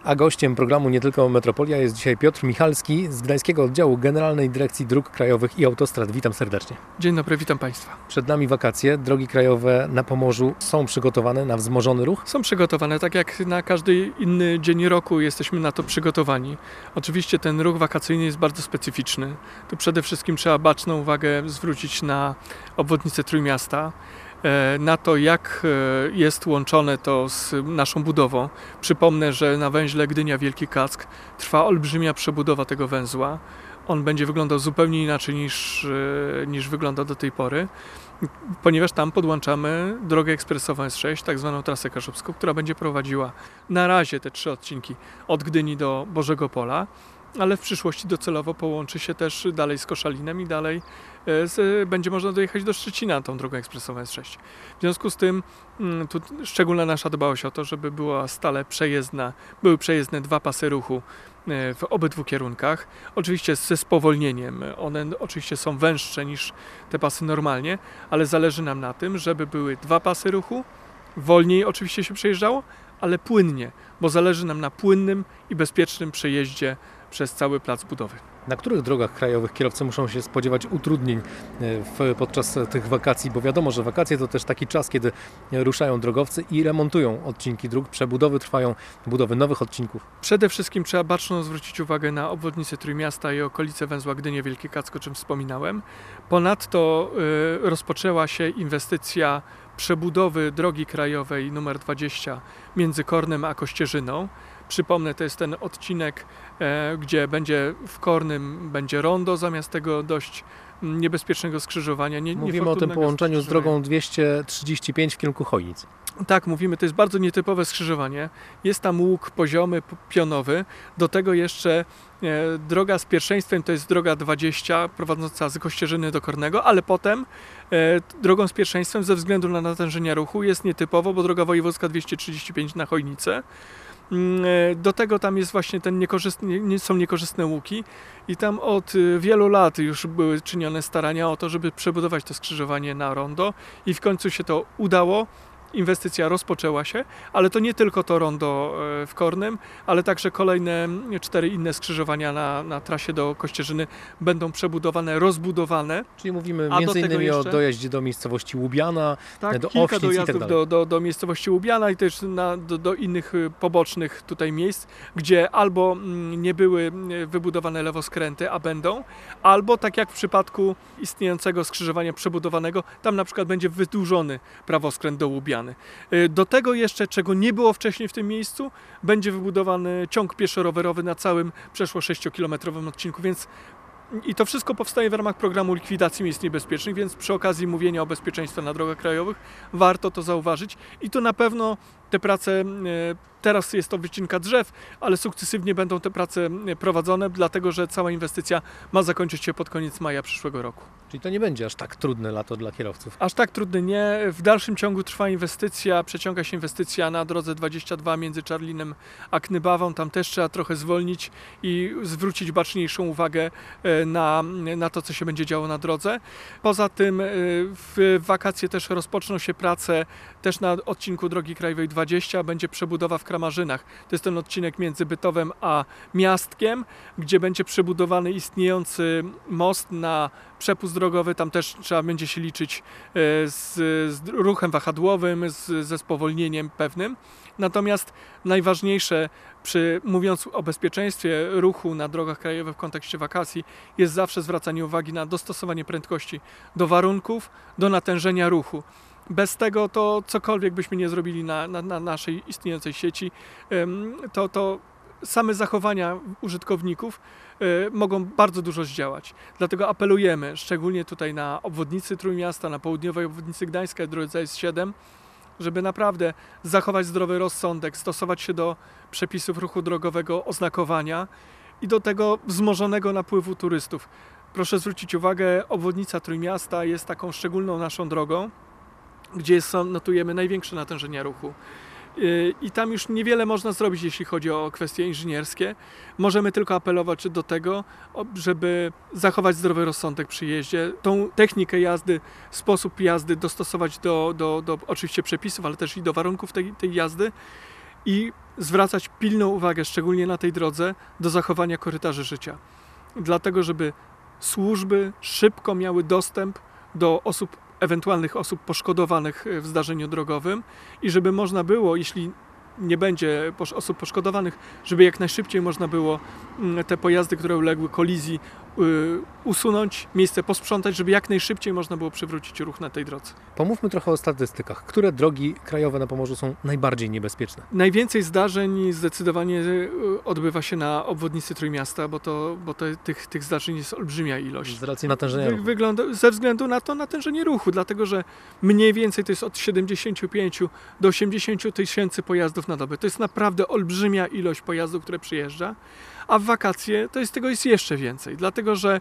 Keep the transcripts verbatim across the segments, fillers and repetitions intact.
A gościem programu Nie Tylko Metropolia jest dzisiaj Piotr Michalski z Gdańskiego Oddziału Generalnej Dyrekcji Dróg Krajowych i Autostrad. Witam serdecznie. Dzień dobry, witam Państwa. Przed nami wakacje. Drogi krajowe na Pomorzu są przygotowane na wzmożony ruch? Są przygotowane, tak jak na każdy inny dzień roku jesteśmy na to przygotowani. Oczywiście ten ruch wakacyjny jest bardzo specyficzny. Tu przede wszystkim trzeba baczną uwagę zwrócić na obwodnicę Trójmiasta, na to, jak jest łączone to z naszą budową. Przypomnę, że na węźle Gdynia-Wielki Kack trwa olbrzymia przebudowa tego węzła. On będzie wyglądał zupełnie inaczej niż, niż wygląda do tej pory, ponieważ tam podłączamy drogę ekspresową S sześć, tak zwaną trasę kaszubską, która będzie prowadziła na razie te trzy odcinki od Gdyni do Bożego Pola, ale w przyszłości docelowo połączy się też dalej z Koszalinem i dalej z, będzie można dojechać do Szczecina tą drogą ekspresową S sześć. W związku z tym tu szczególna nasza dbałość o to, żeby była stale przejezdna, były przejezdne dwa pasy ruchu w obydwu kierunkach. Oczywiście ze spowolnieniem. One oczywiście są węższe niż te pasy normalnie, ale zależy nam na tym, żeby były dwa pasy ruchu, wolniej oczywiście się przejeżdżało, ale płynnie, bo zależy nam na płynnym i bezpiecznym przejeździe przez cały plac budowy. Na których drogach krajowych kierowcy muszą się spodziewać utrudnień w, podczas tych wakacji? Bo wiadomo, że wakacje to też taki czas, kiedy ruszają drogowcy i remontują odcinki dróg. Przebudowy trwają, budowy nowych odcinków. Przede wszystkim trzeba baczno zwrócić uwagę na obwodnicę Trójmiasta i okolice węzła Gdynia-Wielki Kack, o czym wspominałem. Ponadto y, rozpoczęła się inwestycja przebudowy drogi krajowej nr dwadzieścia między Kornem a Kościerzyną. Przypomnę, to jest ten odcinek, e, gdzie będzie w Kornym będzie rondo zamiast tego dość niebezpiecznego skrzyżowania. Nie, Mówimy o tym połączeniu z drogą dwieście trzydzieści pięć w kierunku Chojnic. Tak, mówimy, to jest bardzo nietypowe skrzyżowanie. Jest tam łuk poziomy, pionowy. Do tego jeszcze e, droga z pierwszeństwem to jest droga dwadzieścia prowadząca z Kościerzyny do Kornego, ale potem e, drogą z pierwszeństwem ze względu na natężenia ruchu jest nietypowo, bo droga wojewódzka dwieście trzydzieści pięć na Chojnicę. Do tego tam jest właśnie ten niekorzystny, są niekorzystne łuki i tam od wielu lat już były czynione starania o to, żeby przebudować to skrzyżowanie na rondo i w końcu się to udało. Inwestycja rozpoczęła się, ale to nie tylko to rondo w Kornym, ale także kolejne cztery inne skrzyżowania na, na trasie do Kościerzyny będą przebudowane, rozbudowane. Czyli mówimy między innymi jeszcze o dojeździe do miejscowości Łubiana, tak, do kilka Owsic dojazdów i tak dalej. do, do, do miejscowości Łubiana i też na, do, do innych pobocznych tutaj miejsc, gdzie albo nie były wybudowane lewoskręty, a będą, albo tak jak w przypadku istniejącego skrzyżowania przebudowanego, tam na przykład będzie wydłużony prawoskręt do Łubiana. Do tego jeszcze, czego nie było wcześniej w tym miejscu, będzie wybudowany ciąg pieszo-rowerowy na całym przeszło sześciokilometrowym odcinku, więc i to wszystko powstaje w ramach programu likwidacji miejsc niebezpiecznych, więc przy okazji mówienia o bezpieczeństwie na drogach krajowych warto to zauważyć i to na pewno te prace, teraz jest to wycinka drzew, ale sukcesywnie będą te prace prowadzone, dlatego że cała inwestycja ma zakończyć się pod koniec maja przyszłego roku. Czyli to nie będzie aż tak trudne lato dla kierowców? Aż tak trudne nie. W dalszym ciągu trwa inwestycja, przeciąga się inwestycja na drodze dwadzieścia dwa między Czarlinem a Knybawą. Tam też trzeba trochę zwolnić i zwrócić baczniejszą uwagę na, na to, co się będzie działo na drodze. Poza tym w wakacje też rozpoczną się prace też na odcinku drogi krajowej dwadzieścia. Będzie przebudowa w Kramarzynach. To jest ten odcinek między Bytowem a Miastkiem, gdzie będzie przebudowany istniejący most na przepust drogowy. Tam też trzeba będzie się liczyć z, z ruchem wahadłowym, z, ze spowolnieniem pewnym. Natomiast najważniejsze, przy, mówiąc o bezpieczeństwie ruchu na drogach krajowych w kontekście wakacji, jest zawsze zwracanie uwagi na dostosowanie prędkości do warunków, do natężenia ruchu. Bez tego to cokolwiek byśmy nie zrobili na, na, na naszej istniejącej sieci, to, to same zachowania użytkowników mogą bardzo dużo zdziałać. Dlatego apelujemy, szczególnie tutaj na obwodnicy Trójmiasta, na południowej obwodnicy Gdańska, drodze S siedem, żeby naprawdę zachować zdrowy rozsądek, stosować się do przepisów ruchu drogowego, oznakowania i do tego wzmożonego napływu turystów. Proszę zwrócić uwagę, obwodnica Trójmiasta jest taką szczególną naszą drogą, gdzie są, notujemy największe natężenia ruchu. I tam już niewiele można zrobić, jeśli chodzi o kwestie inżynierskie. Możemy tylko apelować do tego, żeby zachować zdrowy rozsądek przy jeździe. Tą technikę jazdy, sposób jazdy dostosować do, do, do oczywiście przepisów, ale też i do warunków tej, tej jazdy. i zwracać pilną uwagę, szczególnie na tej drodze, do zachowania korytarzy życia. Dlatego, żeby służby szybko miały dostęp do osób, ewentualnych osób poszkodowanych w zdarzeniu drogowym i żeby można było, jeśli nie będzie osób poszkodowanych, żeby jak najszybciej można było te pojazdy, które uległy kolizji, usunąć, miejsce posprzątać, żeby jak najszybciej można było przywrócić ruch na tej drodze. Pomówmy trochę o statystykach. Które drogi krajowe na Pomorzu są najbardziej niebezpieczne? Najwięcej zdarzeń zdecydowanie odbywa się na obwodnicy Trójmiasta, bo, to, bo to, tych, tych zdarzeń jest olbrzymia ilość. Z racji natężenia ruchu. Wygląda, ze względu na to natężenie ruchu, dlatego że mniej więcej to jest od siedemdziesięciu pięciu do osiemdziesięciu tysięcy pojazdów na dobę. To jest naprawdę olbrzymia ilość pojazdów, które przyjeżdża, a w wakacje to jest tego jest jeszcze więcej, dlatego że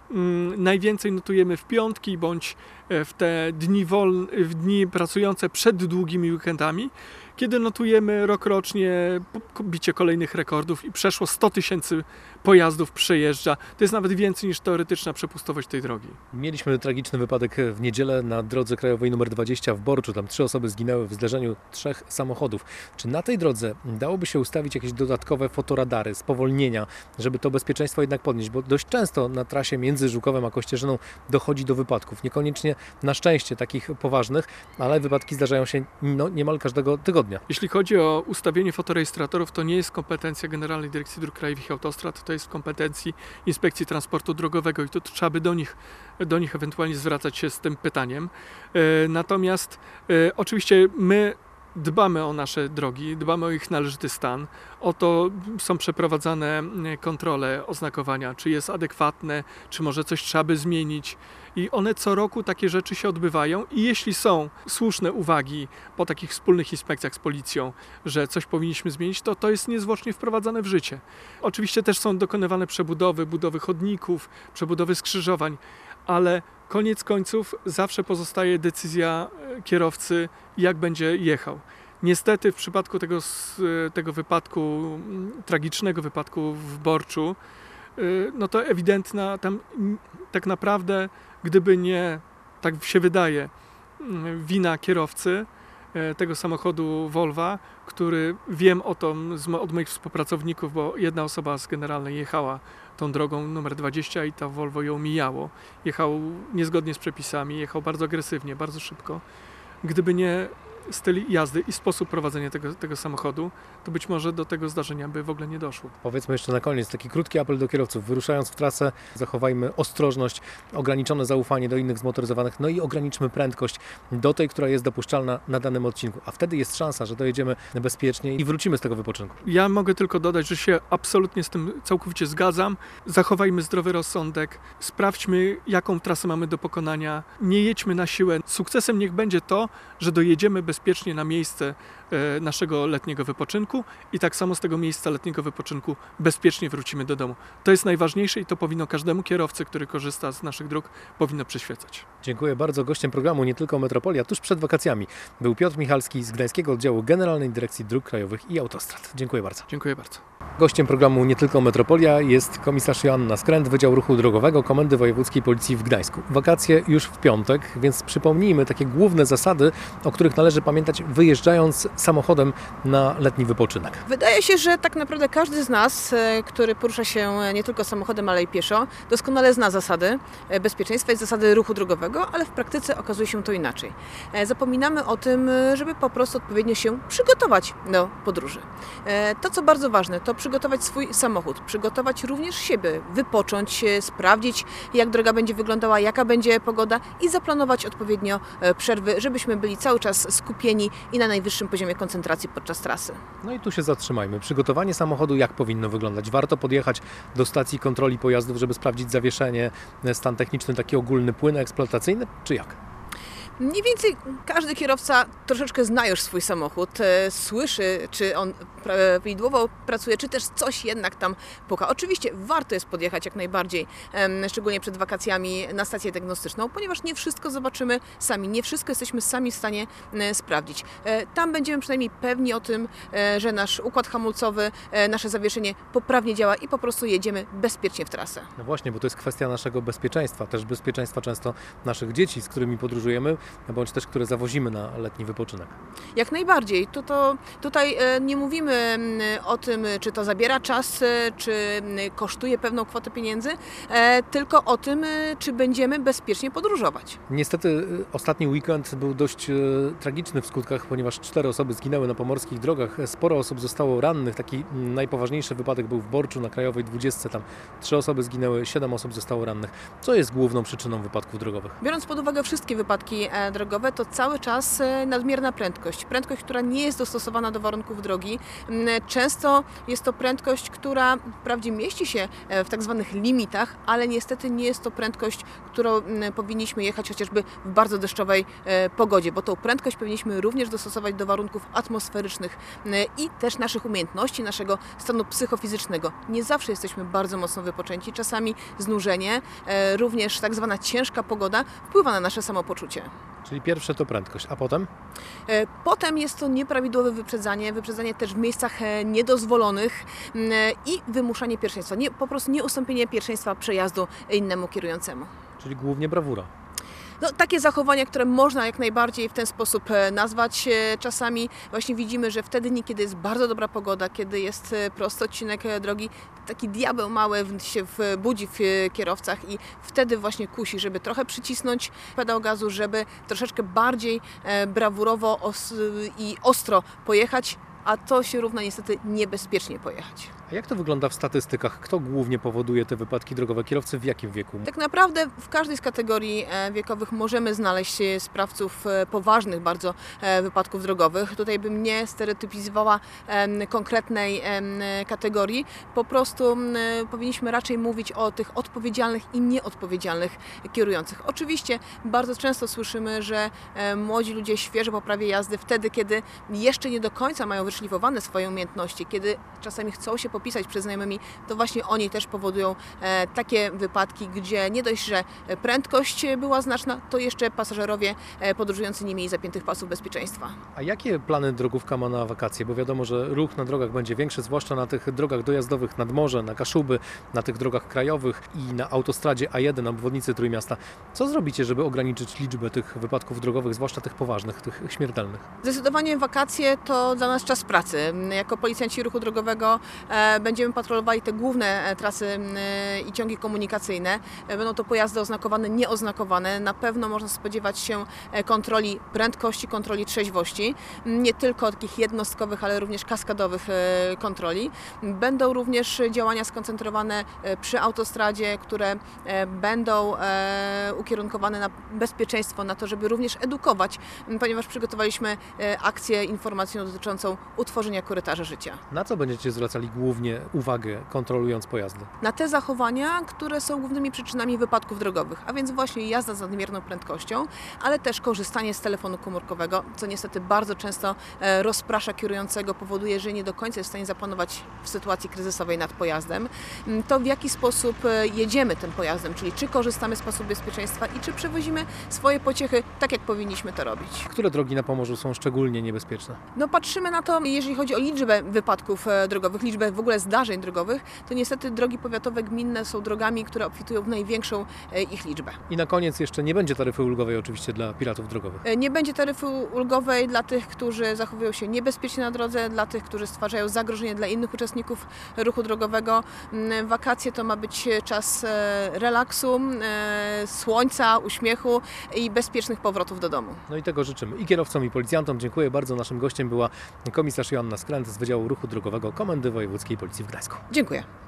mm, najwięcej notujemy w piątki bądź w te dni wolne, w dni pracujące przed długimi weekendami, kiedy notujemy rokrocznie bicie kolejnych rekordów i przeszło sto tysięcy pojazdów przejeżdża. To jest nawet więcej niż teoretyczna przepustowość tej drogi. Mieliśmy tragiczny wypadek w niedzielę na drodze krajowej numer dwadzieścia w Borczu. Tam trzy osoby zginęły w zderzeniu trzech samochodów. Czy na tej drodze dałoby się ustawić jakieś dodatkowe fotoradary, spowolnienia, żeby to bezpieczeństwo jednak podnieść? Bo dość często na trasie między Żukowem a Kościerzyną dochodzi do wypadków. Niekoniecznie na szczęście takich poważnych, ale wypadki zdarzają się no, niemal każdego tygodnia. Jeśli chodzi o ustawienie fotorejestratorów, to nie jest kompetencja Generalnej Dyrekcji Dróg Krajowych i Autostrad, to jest w kompetencji Inspekcji Transportu Drogowego i to trzeba by do nich, do nich ewentualnie zwracać się z tym pytaniem. Natomiast oczywiście my dbamy o nasze drogi, dbamy o ich należyty stan. Oto są przeprowadzane kontrole oznakowania, czy jest adekwatne, czy może coś trzeba by zmienić. I one co roku takie rzeczy się odbywają i jeśli są słuszne uwagi po takich wspólnych inspekcjach z policją, że coś powinniśmy zmienić, to to jest niezwłocznie wprowadzane w życie. Oczywiście też są dokonywane przebudowy, budowy chodników, przebudowy skrzyżowań, ale koniec końców zawsze pozostaje decyzja kierowcy, jak będzie jechał. Niestety w przypadku tego, tego wypadku, tragicznego wypadku w Borczu, no to ewidentna, tam tak naprawdę, gdyby nie, tak się wydaje, wina kierowcy tego samochodu Volva, który wiem o tym od moich współpracowników, bo jedna osoba z generalnej jechała tą drogą numer dwadzieścia i to Volvo ją mijało. Jechał niezgodnie z przepisami, jechał bardzo agresywnie, bardzo szybko. Gdyby nie styl jazdy i sposób prowadzenia tego, tego samochodu, to być może do tego zdarzenia by w ogóle nie doszło. Powiedzmy jeszcze na koniec taki krótki apel do kierowców. Wyruszając w trasę, zachowajmy ostrożność, ograniczone zaufanie do innych zmotoryzowanych, no i ograniczmy prędkość do tej, która jest dopuszczalna na danym odcinku. A wtedy jest szansa, że dojedziemy bezpiecznie i wrócimy z tego wypoczynku. Ja mogę tylko dodać, że się absolutnie z tym całkowicie zgadzam. Zachowajmy zdrowy rozsądek, sprawdźmy, jaką trasę mamy do pokonania, nie jedźmy na siłę. Sukcesem niech będzie to, że dojedziemy bezpiecznie na miejsce naszego letniego wypoczynku i tak samo z tego miejsca letniego wypoczynku bezpiecznie wrócimy do domu. To jest najważniejsze i to powinno każdemu kierowcy, który korzysta z naszych dróg, powinno przyświecać. Dziękuję bardzo. Gościem programu Nie Tylko Metropolia tuż przed wakacjami był Piotr Michalski z Gdańskiego Oddziału Generalnej Dyrekcji Dróg Krajowych i Autostrad. Dziękuję bardzo. Dziękuję bardzo. Gościem programu Nie Tylko Metropolia jest komisarz Joanna Skręt, Wydział Ruchu Drogowego Komendy Wojewódzkiej Policji w Gdańsku. Wakacje już w piątek, więc przypomnijmy takie główne zasady, o których należy pamiętać, wyjeżdżając samochodem na letni wypoczynek. Wydaje się, że tak naprawdę każdy z nas, który porusza się nie tylko samochodem, ale i pieszo, doskonale zna zasady bezpieczeństwa i zasady ruchu drogowego, ale w praktyce okazuje się to inaczej. Zapominamy o tym, żeby po prostu odpowiednio się przygotować do podróży. To, co bardzo ważne, to przygotować swój samochód, przygotować również siebie, wypocząć, sprawdzić, jak droga będzie wyglądała, jaka będzie pogoda i zaplanować odpowiednio przerwy, żebyśmy byli cały czas skupieni i na najwyższym poziomie koncentracji podczas trasy. No i tu się zatrzymajmy. Przygotowanie samochodu jak powinno wyglądać? Warto podjechać do stacji kontroli pojazdów, żeby sprawdzić zawieszenie, stan techniczny, taki ogólny płyn eksploatacyjny, czy jak? Mniej więcej każdy kierowca troszeczkę zna już swój samochód, słyszy, czy on prawidłowo pracuje, czy też coś jednak tam puka. Oczywiście warto jest podjechać jak najbardziej, szczególnie przed wakacjami, na stację diagnostyczną, ponieważ nie wszystko zobaczymy sami, nie wszystko jesteśmy sami w stanie sprawdzić. Tam będziemy przynajmniej pewni o tym, że nasz układ hamulcowy, nasze zawieszenie poprawnie działa i po prostu jedziemy bezpiecznie w trasę. No właśnie, bo to jest kwestia naszego bezpieczeństwa, też bezpieczeństwa często naszych dzieci, z którymi podróżujemy. bądź też które zawozimy na letni wypoczynek. Jak najbardziej. To, to, tutaj e, nie mówimy mm, o tym, czy to zabiera czas, e, czy mm, kosztuje pewną kwotę pieniędzy, e, tylko o tym, e, czy będziemy bezpiecznie podróżować. Niestety y, ostatni weekend był dość y, tragiczny w skutkach, ponieważ cztery osoby zginęły na pomorskich drogach. Sporo osób zostało rannych. Taki mm, najpoważniejszy wypadek był w Borczu na Krajowej dwudziestce. Tam trzy osoby zginęły, siedem osób zostało rannych. Co jest główną przyczyną wypadków drogowych? Biorąc pod uwagę wszystkie wypadki e, drogowe, to cały czas e, nadmierna prędkość. Prędkość, która nie jest dostosowana do warunków drogi. M, Często jest to prędkość, która wprawdzie mieści się e, w tak zwanych limitach, ale niestety nie jest to prędkość, którą m, powinniśmy jechać chociażby w bardzo deszczowej e, pogodzie, bo tą prędkość powinniśmy również dostosować do warunków atmosferycznych m, i też naszych umiejętności, naszego stanu psychofizycznego. Nie zawsze jesteśmy bardzo mocno wypoczęci, czasami znużenie, e, również tak zwana ciężka pogoda wpływa na nasze samopoczucie. Czyli pierwsze to prędkość, a potem? E, Potem jest to nieprawidłowe wyprzedzanie, wyprzedzanie też w miejscach e, niedozwolonych m, i wymuszanie pierwszeństwa, nie, po prostu nieustąpienie pierwszeństwa przejazdu innemu kierującemu. Czyli głównie brawura. No, takie zachowania, które można jak najbardziej w ten sposób e, nazwać. E, Czasami właśnie widzimy, że wtedy, nie kiedy jest bardzo dobra pogoda, kiedy jest e, prosty odcinek e, drogi, taki diabeł mały w- się w- budzi w e, kierowcach i wtedy właśnie kusi, żeby trochę przycisnąć pedał gazu, żeby troszeczkę bardziej e, brawurowo os- i ostro pojechać, a to się równa niestety niebezpiecznie pojechać. A jak to wygląda w statystykach? Kto głównie powoduje te wypadki drogowe? Kierowcy w jakim wieku? Tak naprawdę w każdej z kategorii e, wiekowych możemy znaleźć e, sprawców e, poważnych bardzo e, wypadków drogowych. Tutaj bym nie stereotypizowała em, konkretnej em, kategorii. Po prostu m, powinniśmy raczej mówić o tych odpowiedzialnych i nieodpowiedzialnych kierujących. Oczywiście bardzo często słyszymy, że e, młodzi ludzie świeżo po prawie jazdy wtedy, kiedy jeszcze nie do końca mają wyszlifowane swoje umiejętności, kiedy czasami chcą się popisać przed znajomymi, to właśnie oni też powodują e, takie wypadki, gdzie nie dość, że prędkość była znaczna, to jeszcze pasażerowie e, podróżujący nie mieli zapiętych pasów bezpieczeństwa. A jakie plany drogówka ma na wakacje? Bo wiadomo, że ruch na drogach będzie większy, zwłaszcza na tych drogach dojazdowych nad morze, na Kaszuby, na tych drogach krajowych i na autostradzie A jeden, na obwodnicy Trójmiasta. Co zrobicie, żeby ograniczyć liczbę tych wypadków drogowych, zwłaszcza tych poważnych, tych śmiertelnych? Zdecydowanie wakacje to dla nas czas pracy. Jako policjanci ruchu drogowego e, będziemy patrolowali te główne e, trasy e, i ciągi komunikacyjne. E, będą to pojazdy oznakowane, nieoznakowane. Na pewno można spodziewać się e, kontroli prędkości, kontroli trzeźwości. Nie tylko takich jednostkowych, ale również kaskadowych e, kontroli. Będą również działania skoncentrowane e, przy autostradzie, które e, będą e, ukierunkowane na bezpieczeństwo, na to, żeby również edukować, m, ponieważ przygotowaliśmy e, akcję informacyjną dotyczącą utworzenia korytarza życia. Na co będziecie zwracali głównie uwagę, kontrolując pojazdy? Na te zachowania, które są głównymi przyczynami wypadków drogowych, a więc właśnie jazda z nadmierną prędkością, ale też korzystanie z telefonu komórkowego, co niestety bardzo często e, rozprasza kierującego, powoduje, że nie do końca jest w stanie zapanować w sytuacji kryzysowej nad pojazdem. M, To w jaki sposób e, jedziemy tym pojazdem, czyli czy korzystamy z pasów bezpieczeństwa i czy przewozimy swoje pociechy tak, jak powinniśmy to robić. Które drogi na Pomorzu są szczególnie niebezpieczne? No patrzymy na to, jeżeli chodzi o liczbę wypadków e, drogowych, liczbę w ogóle zdarzeń drogowych, to niestety drogi powiatowe, gminne są drogami, które obfitują w największą e, ich liczbę. I na koniec jeszcze nie będzie taryfy ulgowej oczywiście dla piratów drogowych. E, Nie będzie taryfy ulgowej dla tych, którzy zachowują się niebezpiecznie na drodze, dla tych, którzy stwarzają zagrożenie dla innych uczestników ruchu drogowego. Mm, Wakacje to ma być czas e, relaksu, e, słońca, uśmiechu i bezpiecznych powrotów do domu. No i tego życzymy i kierowcom, i policjantom. Dziękuję bardzo. Naszym gościem była komisarz Joanna Skręt z Wydziału Ruchu Drogowego Komendy Wojewódzkiej Policji w Gdańsku. Dziękuję.